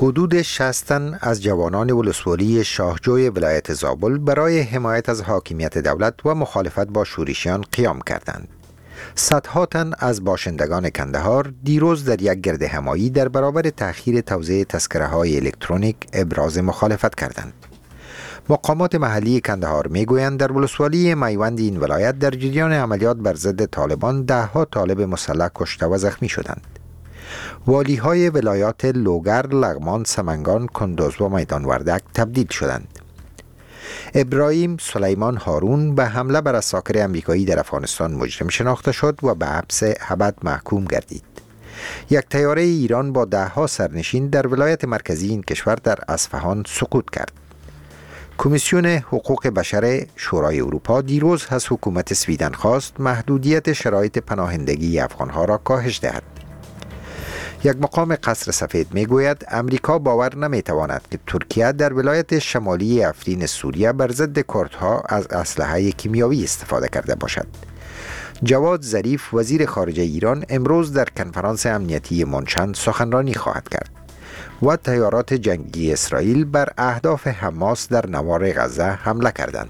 حدود 60 تن از جوانان ولسوالی شاهجوی ولایت زابل برای حمایت از حاکمیت دولت و مخالفت با شورشیان قیام کردند. صدها تن از باشندگان کندهار دیروز در یک گرد همایی در برابر تأخیر توزیع تذکره‌های الکترونیک ابراز مخالفت کردند. مقامات محلی کندهار میگویند در ولسوالی میوند این ولایت در جریان عملیات بر ضد طالبان 10 طالب مسلح کشته و زخمی شدند. والی‌های ولایات لوگر، لغمان، سمنگان، کندوز و میدان وردک تبدیل شدند. ابراهیم سلیمان هارون به حمله بر عساکر امریکایی در افغانستان مجرم شناخته شد و به حبس ابد محکوم گردید. یک طیاره ایران با 10 سرنشین در ولایت مرکزی این کشور در اصفهان سقوط کرد. کمیسیون حقوق بشر شورای اروپا دیروز از حکومت سویدن خواست محدودیت شرایط پناهندگی افغانها را کاهش دهد. یک مقام قصر سفید میگوید امریکا باور نمیتواند که ترکیه در ولایت شمالی افرین سوریه بر ضد کردها از اسلحه کیمیایی استفاده کرده باشد. جواد ظریف وزیر خارجه ایران امروز در کنفرانس امنیتی منشن سخنرانی خواهد کرد و طیارات جنگی اسرائیل بر اهداف حماس در نوار غزه حمله کردند.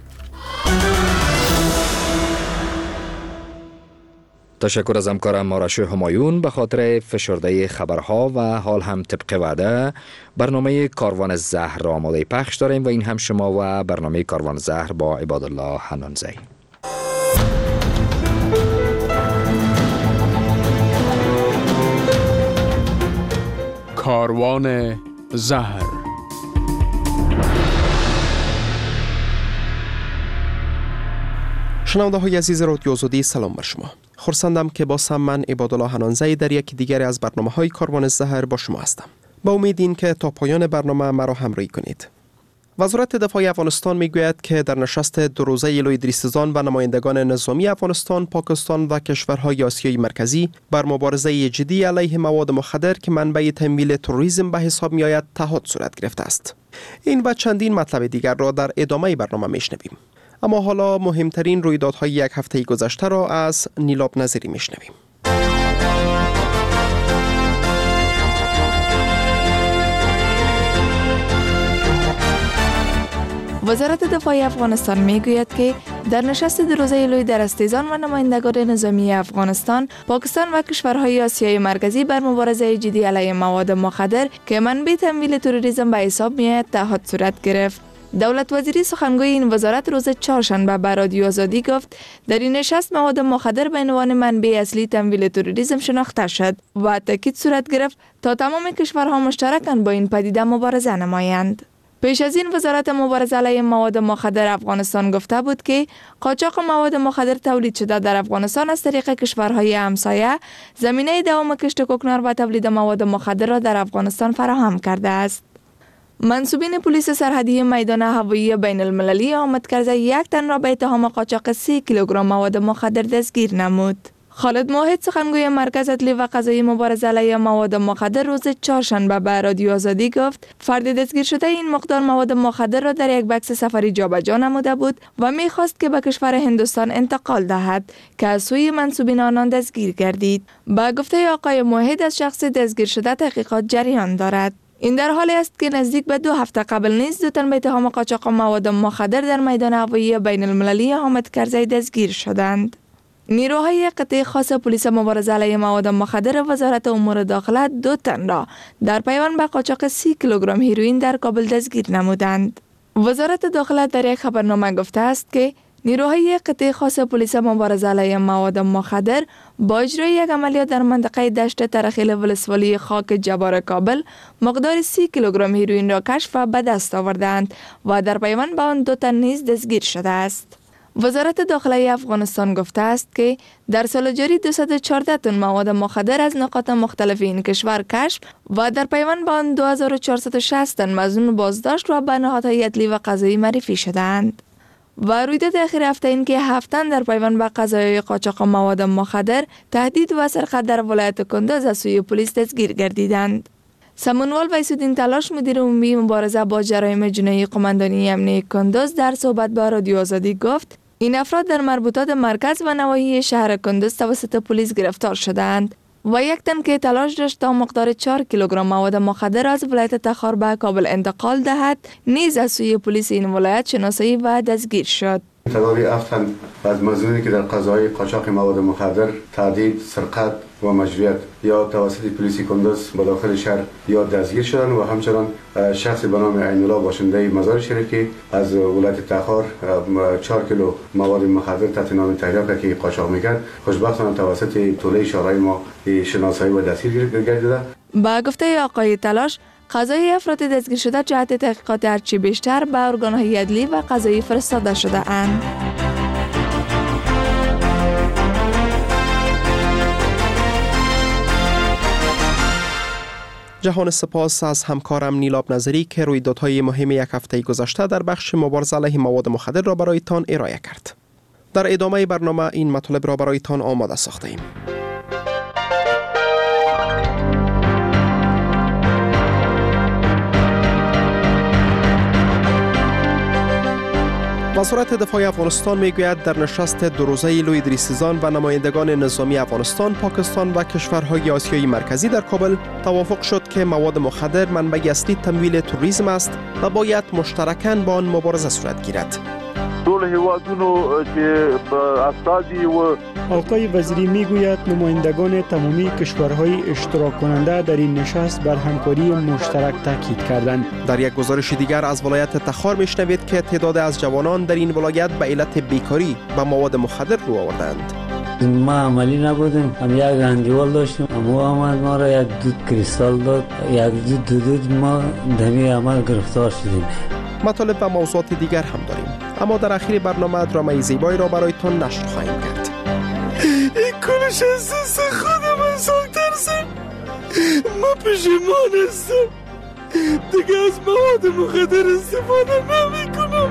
تشکر از همکارم مارشو همایون به خاطر فشرده خبرها و حال هم طبق وعده برنامه کاروان زهر را آماده پخش داریم و این هم شما و برنامه کاروان زهر با عبادالله حنانزی. کاروان زهر. شنونده های عزیز رادیو آزادی، سلام بر شما. خرسندم که با من عبادالله حنانزی در یکی دیگر از برنامه های کاروان زهر با شما هستم. با امید این که تا پایان برنامه مرا همراهی کنید. وزارت دفاع افغانستان میگوید که در نشست 2 روزه لوی دریستزان و نمایندگان نظامی افغانستان، پاکستان و کشورهای آسیای مرکزی بر مبارزه جدی علیه مواد مخدر که منبع تمویل تروریسم به حساب می آید تهاد صورت گرفته است. این و چندین مطلب دیگر را در ادامه برنامه میشنویم. اما حالا مهمترین رویدادهای یک هفته گذشته را از نیلاب نظری میشنویم. وزارت دفاع افغانستان میگوید که در نشست 2 روزه لوی دریستزان و نمایندگان نظامی افغانستان، پاکستان و کشورهای آسیای مرکزی بر مبارزه جدی علیه مواد مخدر که منبع تمویل تروریسم به حساب میآید تهاد صورت گرفت. دولت وزیری سخنگوی این وزارت روز چهارشنبه به رادیو آزادی گفت در این نشست مواد مخدر به عنوان منبع اصلی تمویل تروریسم شناخته شد و تاکید صورت گرفت تا تمام کشورها مشترکاً با این پدیده مبارزه نمایند. پیش از این وزارت مبارزه علیه مواد مخدر افغانستان گفته بود که قاچاق مواد مخدر تولید شده در افغانستان از طریق کشورهای همسایه زمینه دوام کشت کوکنار و تولید مواد مخدر را در افغانستان فراهم کرده است. منصوبین پلیس سرحدی میدان هوایی بین المللی حامد کرزی 1 تن را به اتهام قاچاق 3 کیلوگرم مواد مخدر دستگیر نمود. خالد موحد سخنگوی مرکز عدلی و قضایی مبارزه علیه مواد مخدر روز چهارشنبه به رادیو آزادی گفت فرد دستگیر شده این مقدار مواد مخدر را در یک بکس سفری جابجا نموده بود و می‌خواست که به کشور هندوستان انتقال دهد که از سوی منصوبین آنان دستگیر گردید. با گفته آقای موحد از شخص دستگیر شده تحقیقات جریان دارد. این در حالی است که نزدیک به 2 هفته قبل نیز 2 تن به اتهام قاچاق مواد مخدر در میدان هوایی بین المللی حامد کرزی دستگیر شدند. نیروهای قطعه خاص پلیس مبارزه علیه مواد مخدر وزارت امور داخله 2 تن را در پیوند به قاچاق 30 کیلوگرم هیروئین در کابل دستگیر نمودند. وزارت داخله در یک خبرنامه گفته است که نیروهای قطعه خاص پلیس مبارزه علیه مواد مخدر با اجرای یک عملیات در منطقه دشت ترخیل ولسوالی خاک جبار کابل مقدار 30 کیلوگرم هیروئین را کشف و به دست آوردند و در پیوند به آن 2 تن نیز دستگیر شده است. وزارت داخله افغانستان گفته است که در سال جاری 214 تن مواد مخدر از نقاط مختلف این کشور کشف و در پیوند به آن 2460 تن مظنون بازداشت و به نهادهای عدلی و قضایی معرفی شدند. و رویداد اخیر هفته این که 7 تن در پیوند به قضایای قاچاق مواد مخدر، تهدید و سرقت در ولایت کندوز از سوی پلیس دستگیر گردیدند. سمنوال ویسودین تلاش مدیر عمومی مبارزه با جرایم جنایی قماندانی امنیتی کندوز در صحبت با رادیو آزادی گفت این افراد در مربوطات مرکز و نواحی شهر کندوز توسط پلیس گرفتار شدند. و یک تن که تلاش داشت تا مقدار 4 کیلوگرم مواد مخدر از ولایت تخار به کابل انتقال دهد نیز از سوی پلیس این ولایت شناسایی و دستگیر شد. تعدادی 7 تن از مزنونی که در قضای قاچاق مواد مخدر، تعدید، سرقت و مجروحیت یا توسط پلیس کندوز به داخل شهر یا دستگیر شدند و همچنان شخص به نام عین‌الله باشنده مزار شریفی از ولایت تخار 4 کیلو مواد مخدر تحت نام تریاک که قاچاق میکرد خوشبختانه توسط توله شورای ما شناسایی و دستگیر گردیده. با گفته آقای تلاش، قضای افراد دستگیر شده جهت تحقیقات هرچی بیشتر به ارگان‌های عدلی و قضایی فرستاده شده اند. جهان سپاس از همکارم نیلاب نظری که رویدادهای مهم یک هفته گذشته در بخش مبارزه علیه مواد مخدر را برایتان ارائه کرد. در ادامه برنامه این مطالب را برایتان آماده ساخته ایم. وزارت دفاع افغانستان میگوید در نشست دو روزه لوی ادریسیزان و نمایندگان نظامی افغانستان، پاکستان و کشورهای آسیای مرکزی در کابل توافق شد که مواد مخدر منبع اصلی تمویل تروریسم است و باید مشترکاً با آن مبارزه صورت گیرد. آقای وزیری میگوید نمایندگان تمامی کشورهای اشتراک کننده در این نشست بر همکاری مشترک تاکید کردند. در یک گزارش دیگر از ولایت تخار میشنوید که تعداد از جوانان در این ولایت به علت بیکاری به مواد مخدر رو آوردند. ما عملی نبودیم، هم یک اندیوال داشتیم، امو آمد ما را یک دود کریستال داد، یک دود ما دمی عمل گرفتار شدیم. مطالب و موضوعات دیگر هم داریم، اما در آخر برنامه درامای زیبایی را برایتان نشر خواهیم کرد. این کلش احساس خودم انسان ترسم، ما پشیمان هستم، دیگه از مواد مخدر استفاده نمی کنم.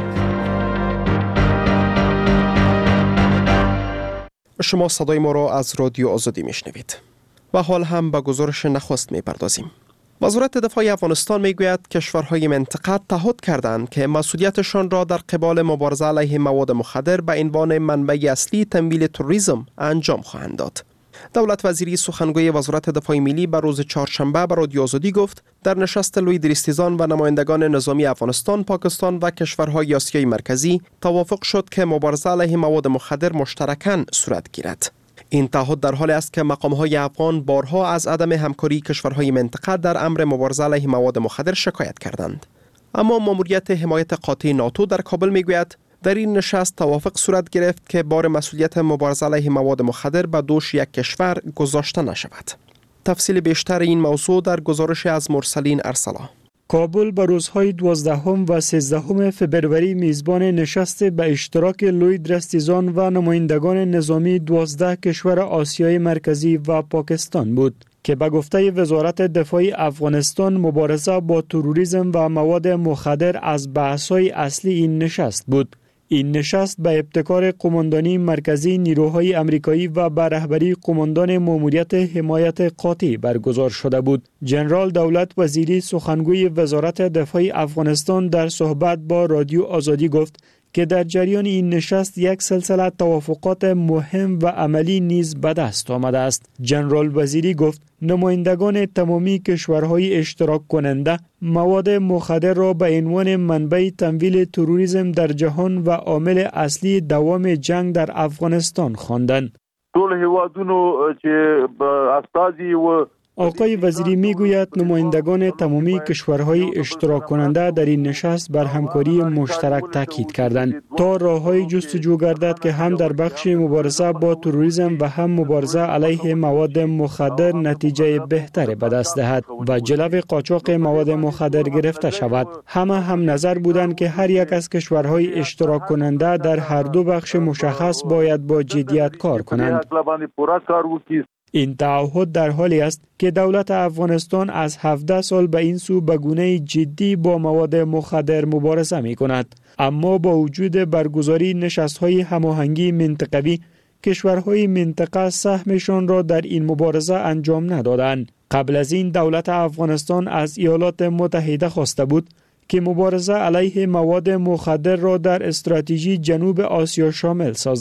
شما صدای ما را از رادیو آزادی میشنوید و حال هم به گزارش نخست میپردازیم. وزارت دفاع افغانستان میگوید کشورهای منطقه تعهد کردند که مسئولیتشان را در قبال مبارزه علیه مواد مخدر به عنوان منبع اصلی تمویل تروریسم انجام خواهند داد. دولت وزیری سخنگوی وزارت دفاع ملی به روز چهارشنبه به رادیو آزادی گفت در نشست لوی ادریسیزان و نمایندگان نظامی افغانستان، پاکستان و کشورهای آسیای مرکزی توافق شد که مبارزه علیه مواد مخدر مشترکاً صورت گیرد. این تعهد در حالی است که مقام‌های افغان بارها از عدم همکاری کشورهای منطقه در امر مبارزه علیه مواد مخدر شکایت کردند. اما ماموریت حمایت قاطع ناتو در کابل میگوید در این نشست توافق صورت گرفت که بار مسئولیت مبارزه علیه مواد مخدر به دوش یک کشور گذاشته نشود. تفصیل بیشتر این موضوع در گزارش از مرسلین ارسلا. کابل به روزهای 12 و 13 فبروری میزبان نشست به اشتراک لوی ادریسیزان و نمایندگان نظامی 12 کشور آسیای مرکزی و پاکستان بود که به گفته وزارت دفاع افغانستان مبارزه با تروریسم و مواد مخدر از بحث‌های اصلی این نشست بود. این نشست به ابتکار قماندانی مرکزی نیروهای آمریکایی و به رهبری قماندان ماموریت حمایت قاطع برگزار شده بود. جنرال دولت وزیری سخنگوی وزارت دفاع افغانستان در صحبت با رادیو آزادی گفت که در جریان این نشست یک سلسله توافقات مهم و عملی نیز به دست آمده است. جنرال وزیری گفت نمایندگان تمامی کشورهای اشتراک کننده مواد مخدر را به عنوان منبع تمویل تروریسم در جهان و عامل اصلی دوام جنگ در افغانستان خواندند. آقای وزیری میگوید نمایندگان تمامی کشورهای اشتراک کننده در این نشست بر همکاری مشترک تاکید کردند تا راههای جستجو گردد که هم در بخش مبارزه با تروریسم و هم مبارزه علیه مواد مخدر نتیجه بهتری به دست دهد و جلو قاچاق مواد مخدر گرفته شود. همه هم نظر بودند که هر یک از کشورهای اشتراک کننده در هر دو بخش مشخص باید با جدیت کار کنند. این تعهد در حالی است که دولت افغانستان از 17 سال به این سو به گونه جدی با مواد مخدر مبارزه می کند. اما با وجود برگزاری نشست‌های هماهنگی منطقوی، کشورهای منطقه سهمشان را در این مبارزه انجام ندادند. قبل از این دولت افغانستان از ایالات متحده خواسته بود که مبارزه علیه مواد مخدر را در استراتژی جنوب آسیا شامل سازد.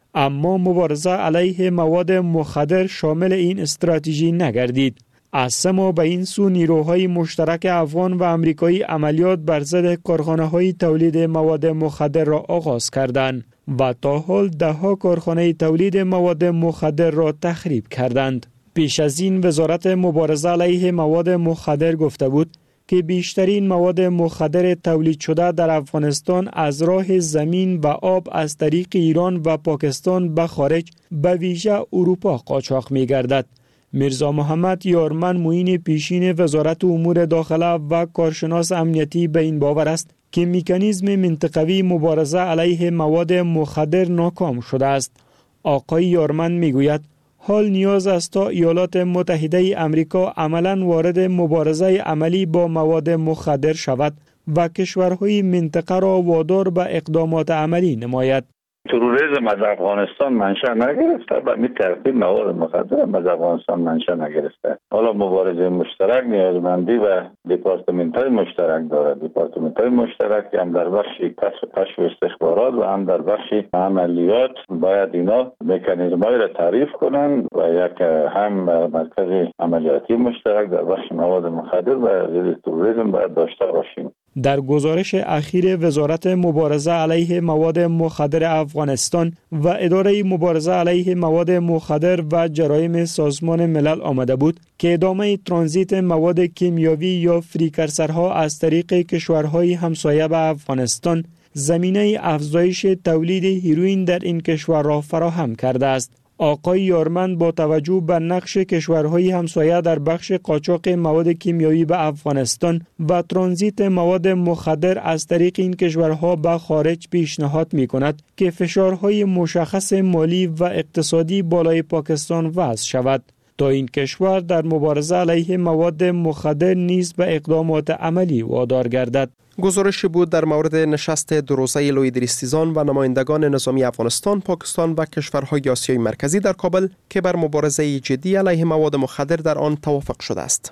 اما مبارزه علیه مواد مخدر شامل این استراتژی نگردید. از 3 ماه به این سو نیروهای مشترک افغان و امریکایی عملیات بر ضد کارخانه‌های تولید مواد مخدر را آغاز کردند و تا حال 10 کارخانه تولید مواد مخدر را تخریب کردند. پیش از این وزارت مبارزه علیه مواد مخدر گفته بود که بیشترین مواد مخدر تولید شده در افغانستان از راه زمین و آب از طریق ایران و پاکستان به خارج به ویژه اروپا قاچاق می گردد. میرزا محمد یارمن معین پیشین وزارت امور داخله و کارشناس امنیتی به این باور است که مکانیزم منطقوی مبارزه علیه مواد مخدر ناکام شده است. آقای یارمن می گوید حال نیاز است تا ایالات متحده امریکا عملاً وارد مبارزه عملی با مواد مخدر شود و کشورهای منطقه را وادار به اقدامات عملی نماید. تروریسم از افغانستان منشأ نگرفته و می ترتیب مواد مخدر از افغانستان منشأ نگرفته. حالا مبارزه مشترک نیازمندی و دپارتمنت‌های مشترک دارد. دپارتمنت‌های مشترک هم در بخش کشف استخبارات و هم در بخش عملیات باید اینا مکانیزم‌های را تعریف کنند و یک هم مرکز عملیاتی مشترک در بخش مواد مخدر و ضد تروریسم باید داشته باشیم. در گزارش اخیر وزارت مبارزه علیه مواد مخدر افغانستان و اداره مبارزه علیه مواد مخدر و جرایم سازمان ملل آمده بود که ادامه ترانزیت مواد کیمیاوی یا فریکرسرها از طریق کشورهای همسایه به افغانستان زمینه افزایش تولید هیروئین در این کشور را فراهم کرده است. آقای یارمن با توجه به نقش کشورهای همسایه در بخش قاچاق مواد کیمیایی به افغانستان و ترانزیت مواد مخدر از طریق این کشورها به خارج پیشنهاد می کند که فشارهای مشخص مالی و اقتصادی بالای پاکستان وضع شود تا این کشور در مبارزه علیه مواد مخدر نیز به اقدامات عملی وادار گردد. گزارشی بود در مورد نشست 2 روزه لوی درستیزان و نمایندگان نظامی افغانستان، پاکستان و کشورهای آسیای مرکزی در کابل که بر مبارزه جدی علیه مواد مخدر در آن توافق شده است.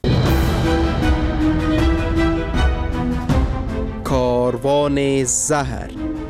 کاروان زهر.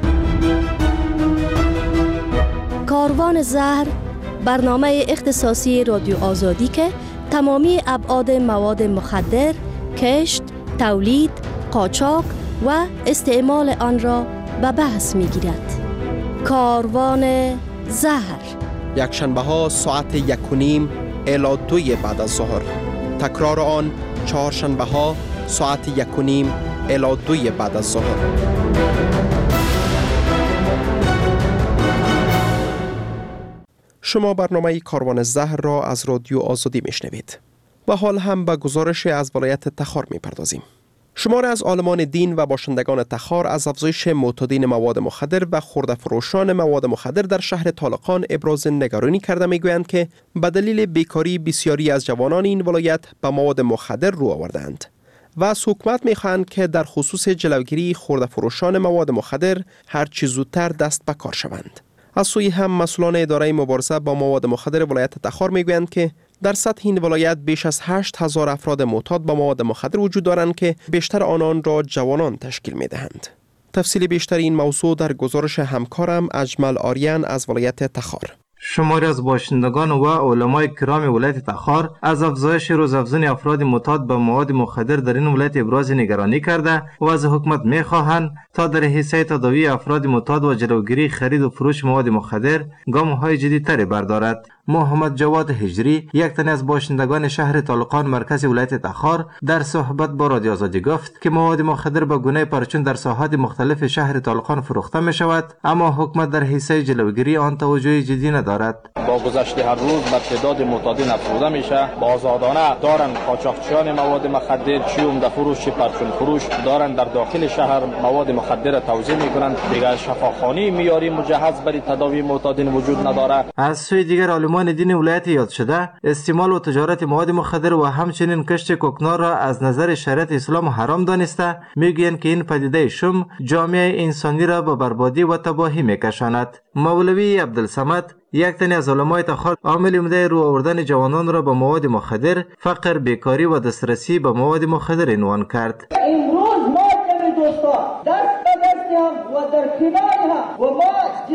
کاروان زهر برنامه اختصاصی رادیو آزادی که تمامی ابعاد مواد مخدر، کشت، تولید، قاچاق و استعمال آن را به بحث می گیرد. کاروان زهر یک شنبه ها ساعت 1:30 الی 2 بعد از ظهر. تکرار آن 4 شنبه ها ساعت 1:30 الی 2 بعد از ظهر. شما برنامه کاروان زهر را از رادیو آزادی میشنوید و حال هم به گزارش از ولایت تخار میپردازیم. شمار از عالمان دین و باشندگان تخار از افزایش معتادین مواد مخدر و خرده فروشان مواد مخدر در شهر طالقان ابراز نگرانی کرده میگویند که به دلیل بیکاری بسیاری از جوانان این ولایت به مواد مخدر رو آوردند و از حکومت میخواهند که در خصوص جلوگیری خرده فروشان مواد مخدر هر چه زودتر دست به کار شوند. از سوی هم مسئولان اداره مبارزه با مواد مخدر ولایت تخار میگویند که در سطح این ولایت بیش از 8,000 افراد معتاد با مواد مخدر وجود دارند که بیشتر آنان را جوانان تشکیل میدهند. تفصیل بیشتر این موضوع در گزارش همکارم اجمل آریان از ولایت تخار. شماری از باشندگان و علمای کرام ولایت تخار از افزایش روزافزون افراد معتاد به مواد مخدر در این ولایت ابراز نگرانی کرده و از حکومت می‌خواهند تا در حیثیت تداوی افراد معتاد و جلوگیری خرید و فروش مواد مخدر گام‌های جدی‌تری بردارد. محمد جواد هجری، یک تن از باشندگان شهر طالقان مرکز ولایت تخار، در صحبت با رادیو آزادی گفت که مواد مخدر به گونه پرچون در ساحات مختلف شهر طالقان فروخته می شود، اما حکومت در حیثیت جلوگیری آن توجه جدی ندارد. با گذشت هر روز بر تعداد معتادین افزوده میشه. آزادانه دارن قاچاقچیان مواد مخدر، چی عمده فروش چی پرچون فروش دارن در داخل شهر مواد مخدر توزیع میکنن. دیگر شفاخانه معیاری مجهز برای تداوی معتادین وجود نداره. از سوی دیگر علمان دین ولایت یاد شده استعمال و تجارت مواد مخدر و همچنین کشت کوکنار را از نظر شریعت اسلام حرام دانسته میگویند که این پدیده شوم جامعه انسانی را به بربادی و تباهی میکشاند. مولوی عبدالصمد، یک تن از علمای تخار، عامل عمده رو آوردن جوانان را به مواد مخدر، فقر، بیکاری و دسترسی به مواد مخدر عنوان کرد. امروز ما دوستان دست به دست هم و در کنار هم و ما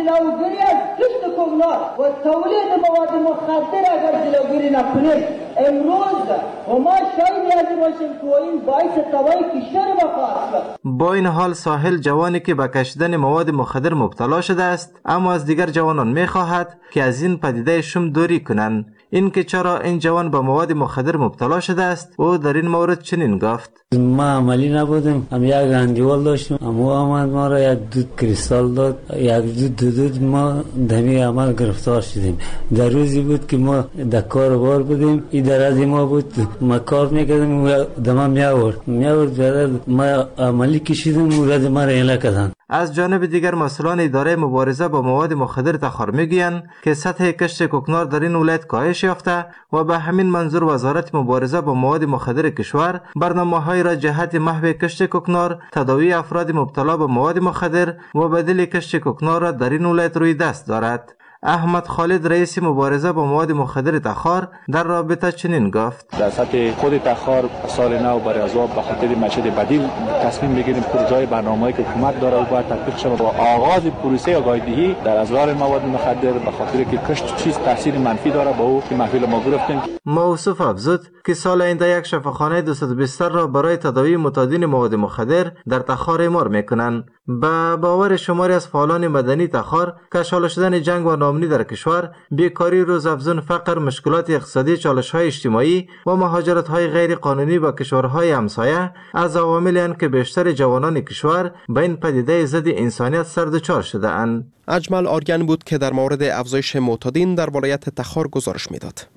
جلوگیری از کشت کوکنار و تولید مواد مخدر اگر جلوگیری نکنیم امروز و ما شاید از باشیم که این باعث تباهی کشور بخواهد. با این حال ساحل جوانی که به کشیدن مواد مخدر مبتلا شده است اما از دیگر جوانان می‌خواهد که از این پدیده شم دوری کنند. این که چرا این جوان به مواد مخدر مبتلا شده است او در این مورد چنین گفت: ما عملی نبودیم، هم یک اندیوال داشتیم، اما آمد ما را یک دود کریستال داد، یک دود ما دمی عمل گرفتار شدیم. در روزی بود که ما در کار بار بودیم، این در از ما بود، ما کار میکردیم و دما میآورد ما عملی کشیدیم و رد ما را ایله کردن. از جانب دیگر مسئولان اداره مبارزه با مواد مخدر تخار میگویند که سطح کشت کوکنار در این ولایت کاهش یافته و به همین منظور وزارت مبارزه با مواد مخدر کشور برنامه‌های را جهت محو کشت کوکنار، تداوی افراد مبتلا به مواد مخدر و بدیل کشت کوکنار را در این ولایت روی دست دارد. احمد خالد رئیس مبارزه با مواد مخدر تخار در رابطه چنین گفت: در سطح خود تخار سال نو برای از به خاطر مسجد بدیل تصمیم میگیریم پروژه برنامه‌ای که حکومت داره و باید تطبیق شود و آغاز پروسه آگاهی‌دهی در ازرار مواد مخدر به خاطر که کشت چیز تاثیر منفی داره با او که محفل ما گرفتیم. موصوف افزود که سال آینده یک شفاخانه 200 بستر را برای تداوی معتادین مواد مخدر در تخار اعمار میکنند. به باور شماری از فعالان مدنی تخار، کشال شدن جنگ و ناامنی در کشور، بیکاری روزافزون، فقر، مشکلات اقتصادی، چالش‌های اجتماعی و مهاجرت‌های غیر قانونی به کشورهای همسایه از عواملی اند که بیشتر جوانان کشور به این پدیده ضد انسانیت سردچار شده اند. اجمل آریان بود که در مورد افزایش معتادین در ولایت تخار گزارش میداد.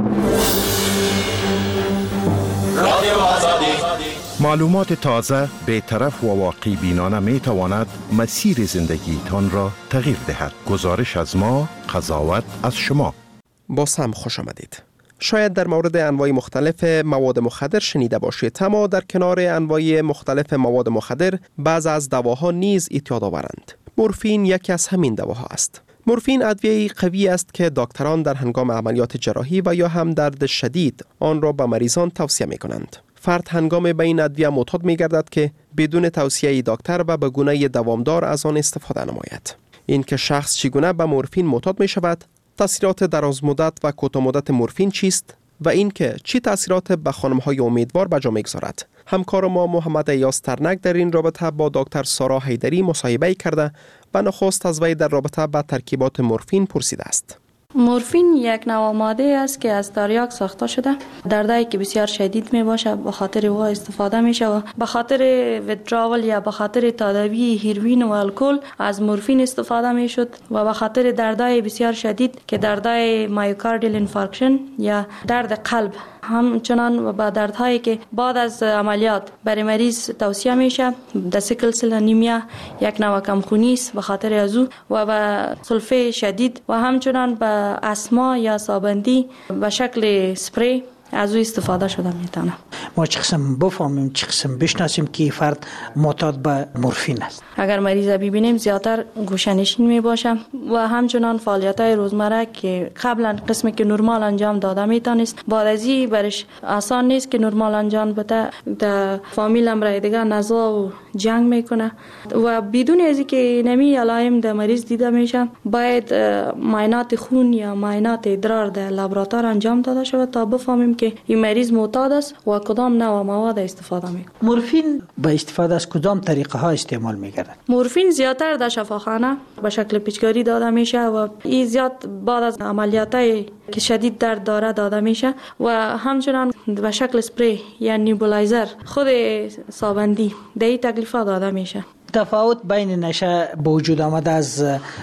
معلومات تازه، بی‌طرف و واقعی بینانه می تواند مسیر زندگی تان را تغییر دهد. گزارش از ما، قضاوت از شما. باز هم خوش آمدید. شاید در مورد انواع مختلف مواد مخدر شنیده باشید، اما در کنار انواع مختلف مواد مخدر بعض از دواها نیز اعتیاد آورند. مورفین یکی از همین دواها است. مورفین ادویه‌ای قوی است که دکتران در هنگام عملیات جراحی و یا هم درد شدید آن را به مریضان توصیه می کنند. فرد هنگام به این ادویه معتاد می گردد که بدون توصیه دکتر و به گونه دوامدار از آن استفاده نماید. این که شخص چگونه به مورفین معتاد می شود، تاثیرات دراز مدت و کوتاه مدت مورفین چیست و این که چی تاثیرات به خانم‌های امیدوار به جا می‌گذارد. همکار ما محمد ایاس ترنک در این رابطه با دکتر سارا حیدری مصاحبه کرده و نخست از وی در رابطه با ترکیبات مورفین پرسیده است. مورفین یک نوع ماده است که از تریاک ساخته شده. دردایی که بسیار شدید می باشه به خاطر او استفاده میشه و به خاطر ویدراول یا به خاطر تداوی هیروئین و الکل از مورفین استفاده میشد و به خاطر دردای بسیار شدید که دردای مایوکاردیال انفارکشن یا درد قلب، همچنان با دردهایی که بعد از عملیات برای مریض توصیه میشه، د سیکل سل انیمیا یک نوع کمخونی است به خاطر از او و به سلفه شدید و همچنان به اسما یا سابندی به شکل سپری از او استفاده شده میتونه. ما چه قسم بفهمیم، چه قسم بشناسیم که فرد معتاد به مورفین است؟ اگر مریض ببینیم زیادتر گوشه‌نشین می باشه و همچنان فعالیت‌های روزمره که قبلا قسمی که نرمال انجام داده میتونست بعد از این برش آسان نیست که نرمال انجام بده. در فامیل هم رای دیگه نزا و جنگ میکنه و بدون از اینکه نمی علائم در مریض دیده میشه باید معاینات خون یا معاینات ادرار در لابراتوار انجام داده شود تا بفهمیم که این مریض معتاد است و کدام نوع مواد استفاده میکنه. مورفین به استفاده از کدام طریقه ها استعمال میگردن؟ مورفین زیادتر در شفاخانه به شکل پیچکاری داده میشه و این زیاد بعد از عملیاتای که شدید درد داره داده میشه و همچنان به شکل سپری یا نیبولایزر خود سابندی در تکلیفات داده میشه. تفاوت بین نشه به وجود آمده از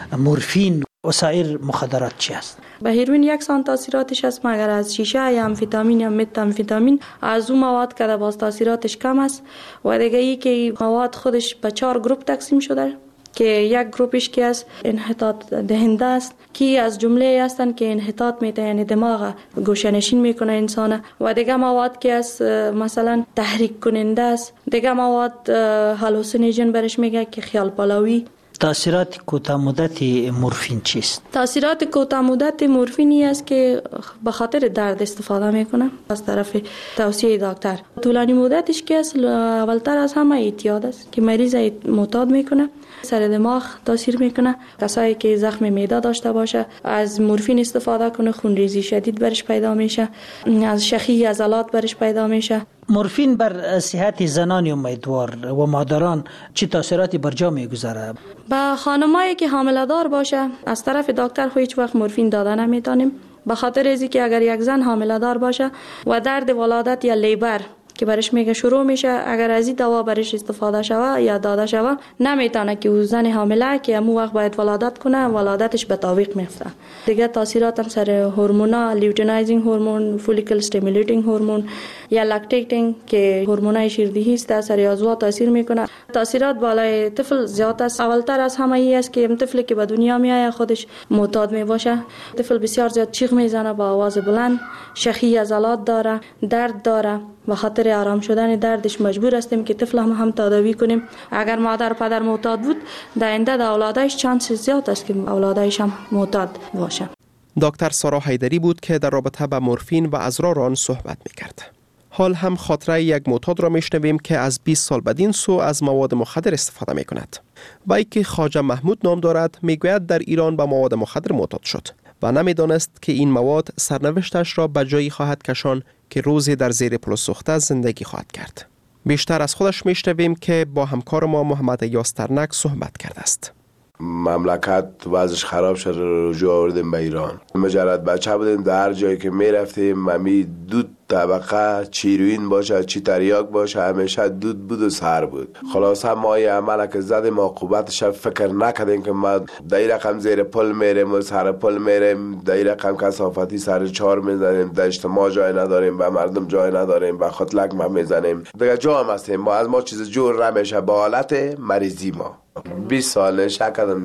مورفین و سایر مخدرات چی است؟ به هیروئین یکسان تاثیراتش است مگر از شیشه یا امفیتامین یا متامفیتامین از اون مواد که باز تاثیراتش کم است و دیگه ای که مواد خودش به 4 گروه تقسیم شده که یک گروهش که از انحطاط دهنده است که از جمله هستند که انحطاط میده یعنی دماغ گوشه‌نشین میکنه انسان و دیگه مواد که از مثلا تحریک کننده است، دیگه مواد هالوسینوژن برش میگه که خیال پالوی تاثیرات کوتاه مدت مورفین چیست؟ تاثیرات کوتاه مدت مورفینی است که به خاطر درد استفاده میکنه از طرف توصیه دکتر. طولانی مدتش که اولتر از همه اعتیاد است که مریض معتاد میکنه، سر دماغ تاثیر میکنه. کسایی که زخم معده داشته باشه از مورفین استفاده کنه، خونریزی شدید برش پیدا میشه، از شخی عضلات برش پیدا میشه. مورفین بر صحت زنان امیدوار و مادران چه تاثیراتی بر جا میگذاره؟ به خانمایی که حامله دار باشه از طرف دکتر هیچ وقت مورفین داده نمیتونیم، به خاطر اینکه که اگر یک زن حامله دار باشه و درد ولادت یا لیبر که برش میگه شروع میشه، اگر از این دوا برش استفاده شوه یا داده شوه نمیتونه که او زن حامله که امو وقت باید ولادت کنه ولادتش به تعویق میفته. دیگه تاثیرات هم سر هورمونا، لیوتینایزینگ هورمون، فولیکل استیمولیتینگ هورمون یا لاکتیتینگ که هورمونای شیردهی است سر عضو تاثیر میکنه. تاثیرات بالای طفل زیاد است. اولتر از همه ای است که طفلی که به دنیا میاد خودش معتاد میباشه. طفل بسیار زیاد چیغ میزنه با آواز بلند، شخی عضلات داره، درد داره. به خاطر آرام شدن دردش مجبور هستیم که طفل هم تداوی کنیم. اگر مادر و پدر معتاد بود در آینده در اولادش چانس زیاد است که اولادش هم معتاد باشه. دکتر سارا حیدری بود که در رابطه با مورفین و اضرار آن صحبت میکرد. حال هم خاطره یک معتاد را میشنویم که از 20 سال بدین سو از مواد مخدر استفاده میکند. وی که خواجه محمود نام دارد میگوید در ایران به مواد مخدر معتاد شد و نمیدانست که این مواد سرنوشتش را به جایی خواهد کشان که روزی در زیر پل سوخته زندگی خواهد کرد. بیشتر از خودش میشنویم که با همکار ما محمد یاسترنک صحبت کرده است. مملکت وضعش خراب شد، رجوع آوردیم به ایران. مجرد بچه بودیم، در هر جایی که میرفتیم ممی دود طبقه چیروین باشه چی تریاک باشه همیشه دود بود و سر بود. خلاصه ما یه عمل که زدیم عاقبتش فکر نکردیم که ما دای رقم زیر پل میریم و سر پل میریم، دای رقم کثافتی سر چهار میزنیم، در اجتماع جای نداریم، به مردم جای نداریم، به خود لگم میزنیم. دیگه جا هم هستیم ما، از ما چیز جور نمیشه با حالت مریضی. ما 20 سال شکدم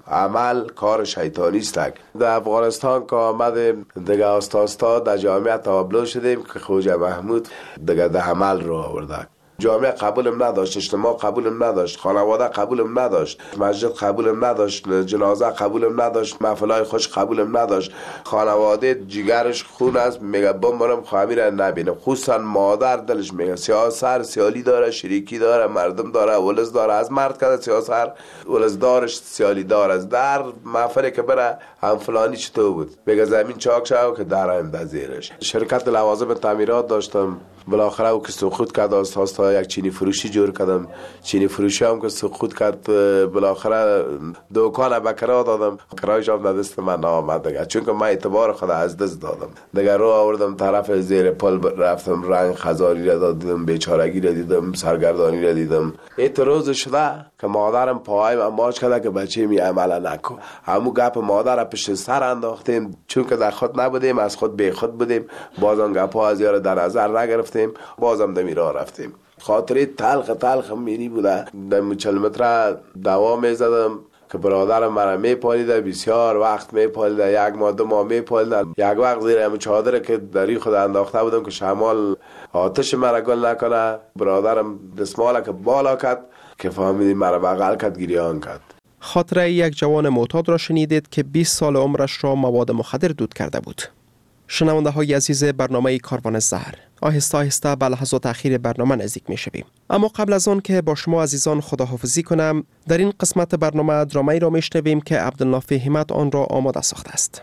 عمل کار شیطانی است. در افغانستان که آمدیم دیگه آستا در جامعه تابلو شدیم که خواجه محمود دیگه در عمل رو آورده. جامعه قبولم نداشت، اجتماع قبولم نداشت، خانواده قبولم نداشت، مسجد قبولم نداشت، جنازه قبولم نداشت، محفلای خوش قبولم نداشت. خانواده جیگرش خون است، میگه بمرم خواهمی را نبینم. خصوصا مادر دلش میگه سیالی داره، شریکی داره، مردم داره، ولز داره. از مرد که سیاست ولز دارش سیالی داره. از در محفلی که بره هم فلانی چطور بود میگه زمین چاک شو که درم در زیرش. شرکت لوازم تعمیرات داشتم، بالاخره او که سقوط کرد تا یک چینی فروشی جور کردم. چینی فروشی هم که سقوط کرد بالاخره دکان به کرا دادم، کرایش هم در دست من نامد دیگه، چون که من اعتبار خود از دست دادم دیگه. رو آوردم طرف زیر پل رفتم، رنگ خزاری را دیدم، بیچارگی را دیدم، سرگردانی را دیدم. ایت روز شده که مادرم پاهای من ماچ کرده که بچه می عمل نکن. همون گپ مادر را پشت سر انداختیم، چون که در خود نبودیم، از خود بی خود بودیم. بازم گپ‌ها از یار در نظر نگرفتیم، بازم دمی راه رفتیم. خاطره تلخ میری بوده. دم 40 متر دوا میزدم که برادرم مرا میپالیده، بسیار وقت میپالیده، 1 ماه 2 ماه میپالیده. یک وقت زیر هم چادر که دری خود انداخته بودم که شمال آتش مرا گل نکنه، برادرم دستمال که بالا کرد که فهمیدیم مرا بغل کرد، گریان کرد. خاطره یک جوان معتاد را شنیدید که 20 سال عمرش را مواد مخدر دود کرده بود. شنونده های عزیز برنامه کاروان زهر، آهسته آهسته به لحظات اخیر برنامه نزدیک می شویم. اما قبل از آن که با شما عزیزان خداحافظی کنم، در این قسمت برنامه درامه‌ای را می شنویم که عبدالنافع همت آن را آماده ساخته است.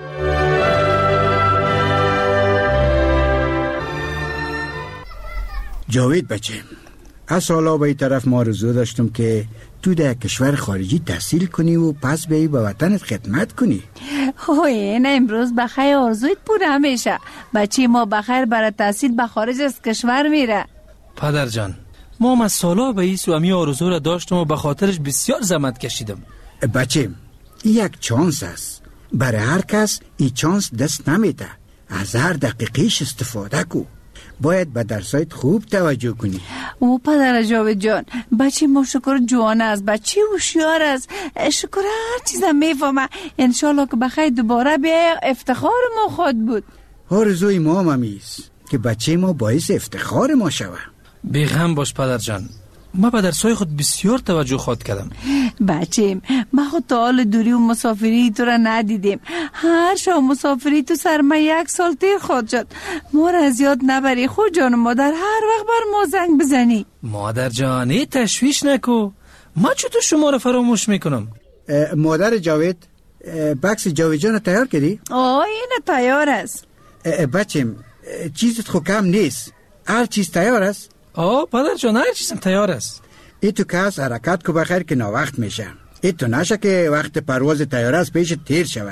جاوید بچه، از سالا به این طرف ما رضا داشتم که تو در کشور خارجی تحصیل کنی و پس بیایی به وطنت خدمت کنی. این امروز بخیر آرزویت پوره میشه. بچه ما بخیر برای تحصیل به خارج از کشور میره. پدر جان، ما از سالا به ایس و امی آرزو را داشتم و به خاطرش بسیار زحمت کشیدم. بچه، یک چانس است، برای هر کس این چانس دست نمیده. از هر دقیقیش استفاده کو. باید به درسایت خوب توجه کنی. او پدر جاوید جان، بچه ما شکر جوان است، بچه هوشیار است، شکر هر چیزم میفهمه. انشالله که بخیر دوباره بیا، افتخار ما خود بود. آرزوی ما هم همیست که بچه ما باعث افتخار ما شوه. بیغم باش پدر جان، من به درسای خود بسیار توجه خود کردم. بچیم من خود تا حال دوری و مسافری تو را ندیدیم. هر شب مسافری تو سر من 1 سال تیر خود شد. ما را از یاد نبری. خود جان مادر هر وقت بر ما زنگ بزنی. مادر جان تشویش نکو. ما چطور شما را فراموش میکنم؟ مادر جاوید بکس جاوید جان تیار کردی؟ این تیار است. بچیم چیزت خو کم نیست. هر چیز تیار است؟ پدر جان هر چیزم تیار است. ای تو کس حرکت کو بخیر که ناوقت میشه. ای تو نشه که وقت پرواز تیار است پیش تیر شوه.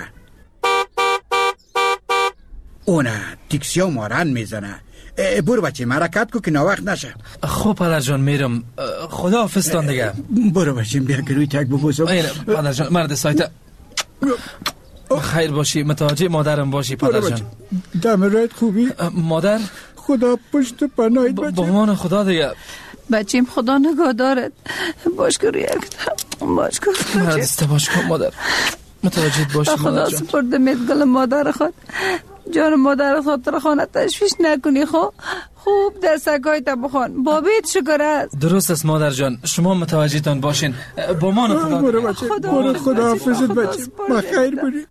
اونه تیکسیا مارن میزنه. برو بچه حرکت کو که ناوقت نشه. خب پدر جان میرم. خدا حافظ تان دیگه. برو بچه بیا که روی تک ببوسم. اینه پدر جان مرد سایت. خیر باشی متوجه مادرم باشی پدر جان. دم رایت خوبی؟ مادر خدا پشت پناهت بچه. با امان خدا دیگه. بچیم خدا نگهدارت. باش که روی باش که مرد باش کن مادر. متوجه باشی مادر خدا جان. سپردمت گل مادر خود. جان مادر خاطر خانه تشویش نکنی. خوب دستکای تا بخون. بابیت شکر است. درست است مادر جان. شما متوجه تان باشین. با امان خدا. برو بچه برو خدا حافظت بچه. بخیر بری.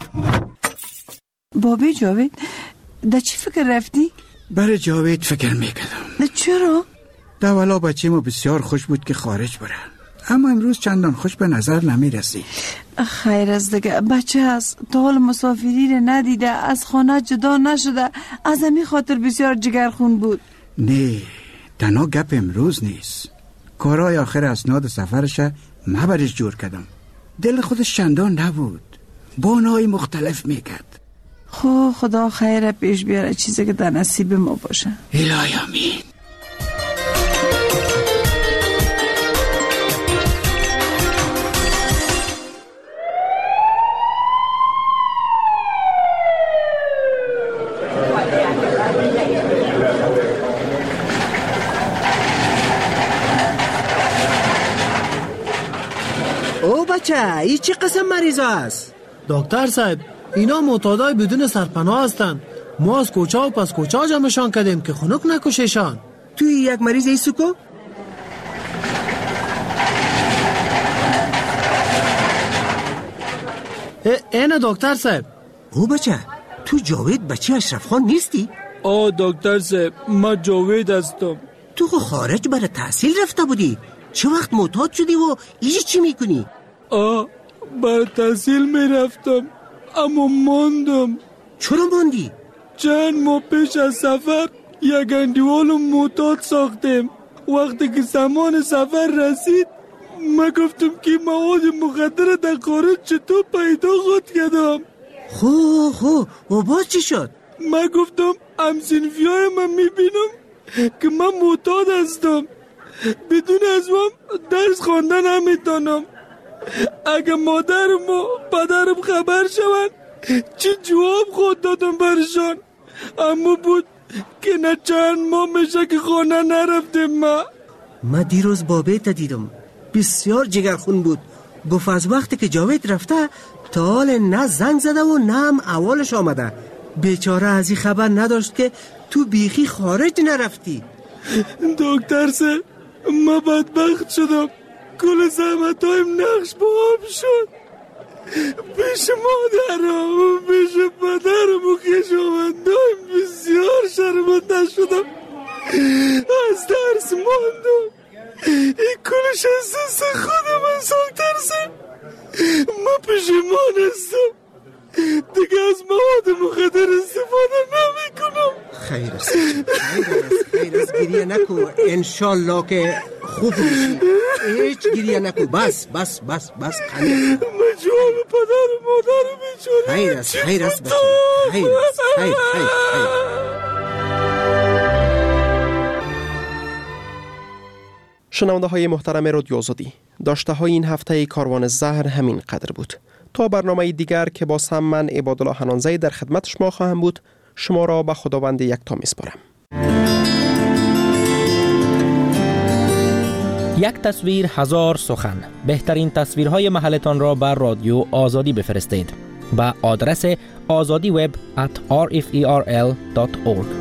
بابی جاوید در چی فکر رفتی؟ برای جاوید فکر میکردم. چرا؟ دولا بچه ما بسیار خوش بود که خارج بره، اما امروز چندان خوش به نظر نمیرسی. خیر از دیگه بچه هست، تا حال مسافری رو ندیده، از خانه جدا نشده، از همین خاطر بسیار جگرخون بود. نه تنها گپ امروز نیست، کارهای آخر اسناد سفرش مبرش جور کردم. دل خودش چندان نبود، بانای مختلف میکرد. خدا خیر پیش بیاره، چیزی که در نصیب ما باشه. الهی آمین. او بچه ای چی قسم مریض است؟ دکتر صاحب اینا معتادای بدون سرپناه هستن، ما از کوچه و پس کوچه جمعشان کردیم که خنک نکششان. توی یک مریض ایسو کو؟ اینه دکتر صاحب. او بچه تو جاوید بچه اشرف خان نیستی؟ دکتر صاحب ما جاوید هستم. تو خارج برای تحصیل رفته بودی، چه وقت معتاد شدی و ایجی چی میکنی؟ برای تحصیل میرفتم اما ماندم. چرا ماندی؟ چند ماه پیش از سفر یک اندیوال معتاد ساختیم. وقتی که زمان سفر رسید من گفتم که مواد مخدر در خارج چطور پیدا خود کردم. و باز چی شد؟ من گفتم همسنفی های من میبینم که من معتاد هستم، بدون از من درس خواندن نمیتونم. اگه مادرم و پدرم خبر شوند چی جواب خود دادم برشان، اما بود که نه چند ماه میشه که خانه نرفتیم. من دیروز بابیت دیدم، بسیار جگرخون بود. گفت از وقتی که جاوید رفته تا حال نه زنگ زده و نه هم اولش آمده. بیچاره از این خبر نداشت که تو بیخی خارج نرفتی. دکتر صاحب من بدبخت شدم، کل زحمتایم نقش با آب شد. پیش مادرم و پیش پدرم و خویشاوندایم بسیار شرمنده شدم، از درس ماندم. این کلش احساس خودم از ترسم. من پشیمان هستم، دیگه از مواد مخدر استفاده نمی کنم. خیر است گریه نکو، انشالله که خوب میشی. هیچ گریه نکو، بس خنده. من جواب پدر و مادر بیچاره. خیر است بچه، خیر. شنونده های محترم رادیو آزادی، داشته های این هفته کاروان زهر همین قدر بود. تا برنامه دیگر که با هم من عبادالله حنانزی در خدمت شما خواهم بود، شما را به خداوند یکتا میسپارم. یک تصویر هزار سخن. بهترین تصویرهای محلتان را بر رادیو آزادی بفرستید به آدرس azadiweb@rferl.org.